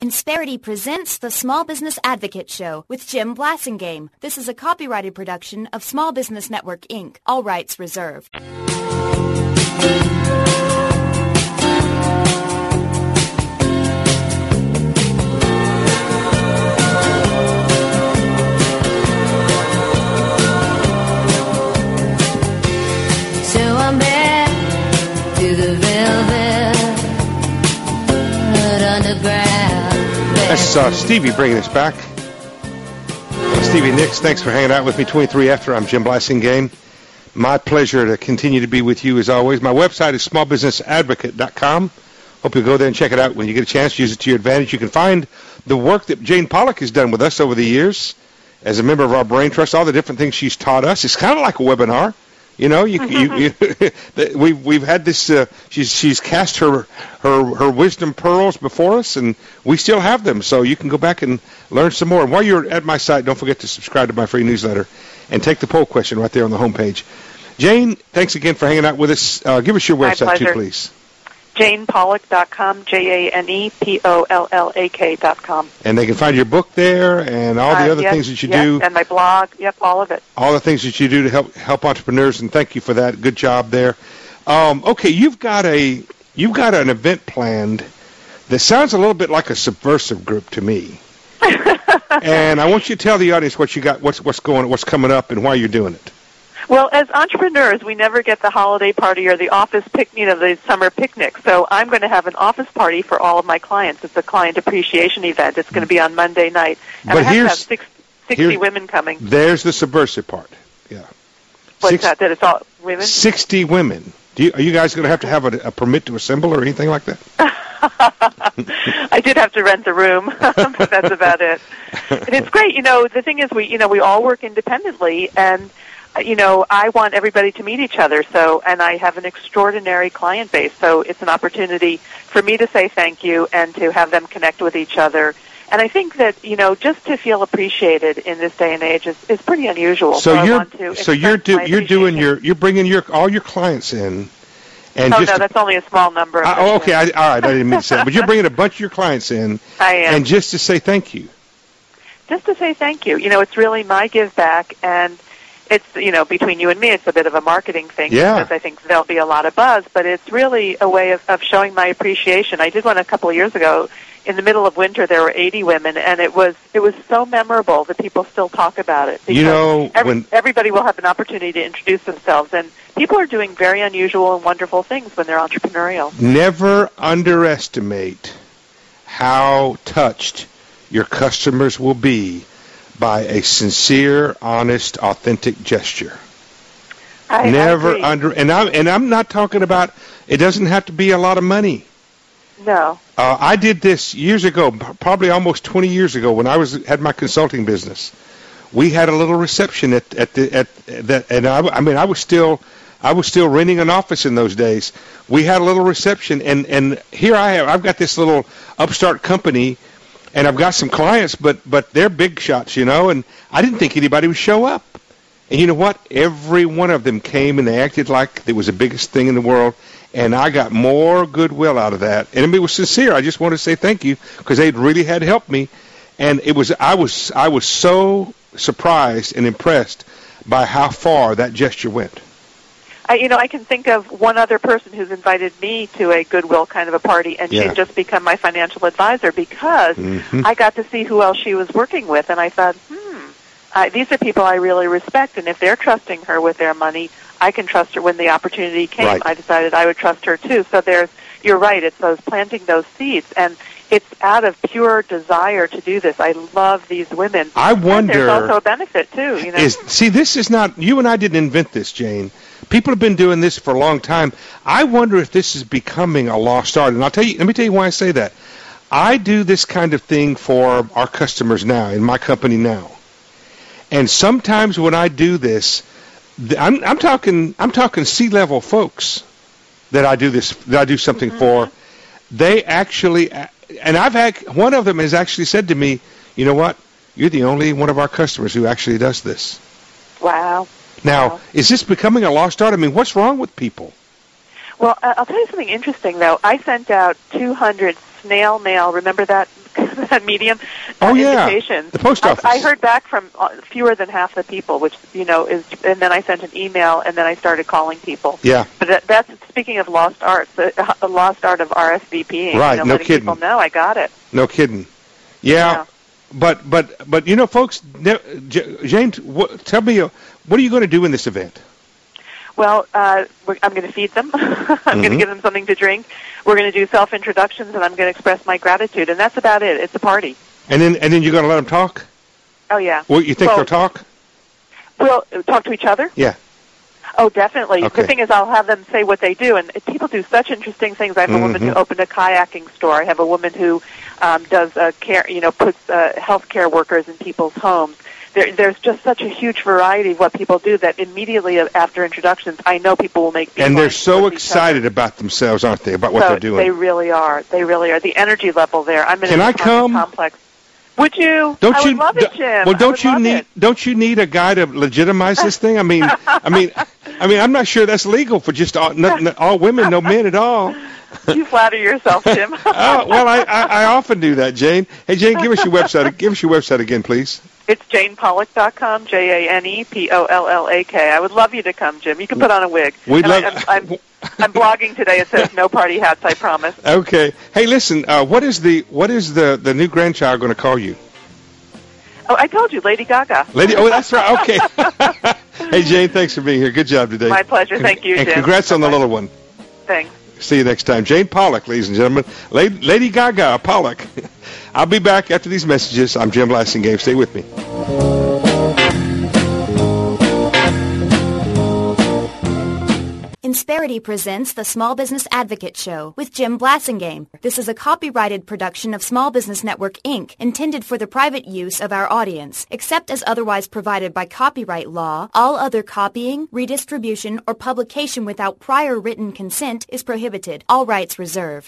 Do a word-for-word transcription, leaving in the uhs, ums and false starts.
Insperity presents the Small Business Advocate Show with Jim Blasingame. This is a copyrighted production of Small Business Network, Incorporated. All rights reserved. So I'm back to the velvet underground. That's uh, Stevie bringing us back. Uh, Stevie Nicks, thanks for hanging out with me. twenty-three after, I'm Jim Blasingame. My pleasure to continue to be with you as always. My website is small business advocate dot com. Hope you'll go there and check it out when you get a chance. Use it to your advantage. You can find the work that Jane Pollock has done with us over the years as a member of our Brain Trust, all the different things she's taught us. It's kind of like a webinar. You know, you, you, you we've we've had this. Uh, she's she's cast her her her wisdom pearls before us, and we still have them. So you can go back and learn some more. And while you're at my site, don't forget to subscribe to my free newsletter and take the poll question right there on the homepage. Jane, thanks again for hanging out with us. Uh, give us your website too, please. Jane Pollock dot com, J A N E P O L L A K dot com. And they can find your book there and all the uh, other yes, things that you yes, do. And my blog, yep, all of it. All the things that you do to help help entrepreneurs, and thank you for that. Good job there. Um, okay, you've got a you've got an event planned that sounds a little bit like a subversive group to me. And I want you to tell the audience what you got, what's what's going, what's coming up, and why you're doing it. Well, as entrepreneurs, we never get the holiday party or the office pic, you know, the summer picnic. So I'm going to have an office party for all of my clients. It's a client appreciation event. It's going to be on Monday night. And But I have to have here's- six, sixty women coming. There's the subversive part. Yeah. What's Six- that? That it's all women? sixty women. Do you, are you guys going to have to have a, a permit to assemble or anything like that? I did have to rent a room, but that's about it. And it's great. You know, the thing is, we you know we all work independently, and you know I want everybody to meet each other. So, and I have an extraordinary client base, so it's an opportunity for me to say thank you and to have them connect with each other. And I think that you know just to feel appreciated in this day and age is, is pretty unusual. So, I you're want to so you're express my do, you're doing appreciation. your you're bringing your all your clients in, and Oh just no, to- that's only a small number. Of I, them, oh, okay, yeah. I, all right, I didn't mean to say that, but you're bringing a bunch of your clients in, I am. and just to say thank you. Just to say thank you. You know, it's really my give back, and it's, you know, between you and me, it's a bit of a marketing thing Yeah. because I think there'll be a lot of buzz, but it's really a way of, of showing my appreciation. I did one a couple of years ago. In the middle of winter, there were eighty women, and it was it was so memorable that people still talk about it. You know, every, when everybody will have an opportunity to introduce themselves, and people are doing very unusual and wonderful things when they're entrepreneurial. never underestimate how touched your customers will be by a sincere, honest, authentic gesture. I, never I agree. under and I'm and I'm not talking about. It doesn't have to be a lot of money. No. Uh, I did this years ago, p- probably almost twenty years ago, when I was had my consulting business. We had a little reception at at the at that, and I, I mean, I was still I was still renting an office in those days. We had a little reception, and and here I have. I've got this little upstart company, and I've got some clients, but but they're big shots, you know. And I didn't think anybody would show up. And you know what? Every one of them came, and they acted like it was the biggest thing in the world. And I got more goodwill out of that, and it was sincere. I just wanted to say thank you because they really had helped me, and it was I was I was so surprised and impressed by how far that gesture went. I, you know, I can think of one other person who's invited me to a Goodwill kind of a party, and Yeah. she's just become my financial advisor because Mhm. I got to see who else she was working with, and I thought, hmm, I, these are people I really respect, and if they're trusting her with their money, I can trust her when the opportunity came. Right. I decided I would trust her too. So there's, you're right, it's those planting those seeds, and it's out of pure desire to do this. I love these women. I And wonder. there's also a benefit too. You know, Is see, this is not you and I didn't invent this, Jane. People have been doing this for a long time. I wonder if this is becoming a lost art. And I'll tell you. Let me tell you why I say that. I do this kind of thing for our customers now in my company now, and sometimes when I do this, th- I'm, I'm talking. I'm talking C-level folks that I do this. That I do something Mm-hmm. for. They actually, and I've had one of them has actually said to me, "You know what? You're the only one of our customers who actually does this." wow. Now, Wow. is this becoming a lost art? I mean, what's wrong with people? Well, uh, I'll tell you something interesting, though. I sent out two hundred snail mail. Remember that that medium. Oh uh, yeah, invitations. the post office. I, I heard back from uh, fewer than half the people, which you know is, and then I sent an email, and then I started calling people. Yeah. But that, that's speaking of lost arts, the, the lost art of R S V P. Right. You know, No letting kidding. People know I got it. No kidding. Yeah. Yeah. But but but you know, folks, ne- J- James, what, tell me, uh, what are you going to do in this event? Well, uh, we're, I'm going to feed them. I'm Mm-hmm. going to give them something to drink. We're going to do self-introductions, and I'm going to express my gratitude. And that's about it. It's a party. And then and then you're going to let them talk? Oh, yeah. Well, you think well, they'll talk? We'll talk to each other? Yeah. Oh, definitely. Okay. The thing is, I'll have them say what they do, and people do such interesting things. I have a Mm-hmm. woman who opened a kayaking store. I have a woman who um, does uh, care, you know, puts uh, healthcare workers in people's homes. There, there's just such a huge variety of what people do that immediately after introductions, I know people will make. And they're beelines so towards each excited other. about themselves, aren't they? About what so they're doing. They really are. They really are. The energy level there. I'm in Can an I apartment come? complex. Would you? Don't I you? would love it, d- Jim. Well, I don't would you love need? it. Don't you need a guy to legitimize this thing? I mean, I mean, I mean, I'm not sure that's legal for just all, not, not all women, no men at all. You flatter yourself, Jim. Oh, well, I, I, I often do that, Jane. Hey, Jane, give us your website. Give us your website again, please. It's jane pollock dot com, J A N E P O L L A K. I would love you to come, Jim. You can put on a wig. We'd And love- I, I'm, I'm, I'm blogging today. It says no party hats, I promise. Okay. Hey, listen. Uh, what is the what is the, the new grandchild going to call you? Oh, I told you, Lady Gaga. Lady. Oh, that's right. Okay. Hey, Jane, thanks for being here. Good job today. My pleasure. Thank you, And Jim. congrats on the Bye-bye. little one. Thanks. See you next time. Jane Pollock, ladies and gentlemen. Lady, Lady Gaga Pollock. I'll be back after these messages. I'm Jim Blasingame. Stay with me. Insperity presents the Small Business Advocate Show with Jim Blasingame. This is a copyrighted production of Small Business Network, Incorporated, intended for the private use of our audience. Except as otherwise provided by copyright law, all other copying, redistribution, or publication without prior written consent is prohibited. All rights reserved.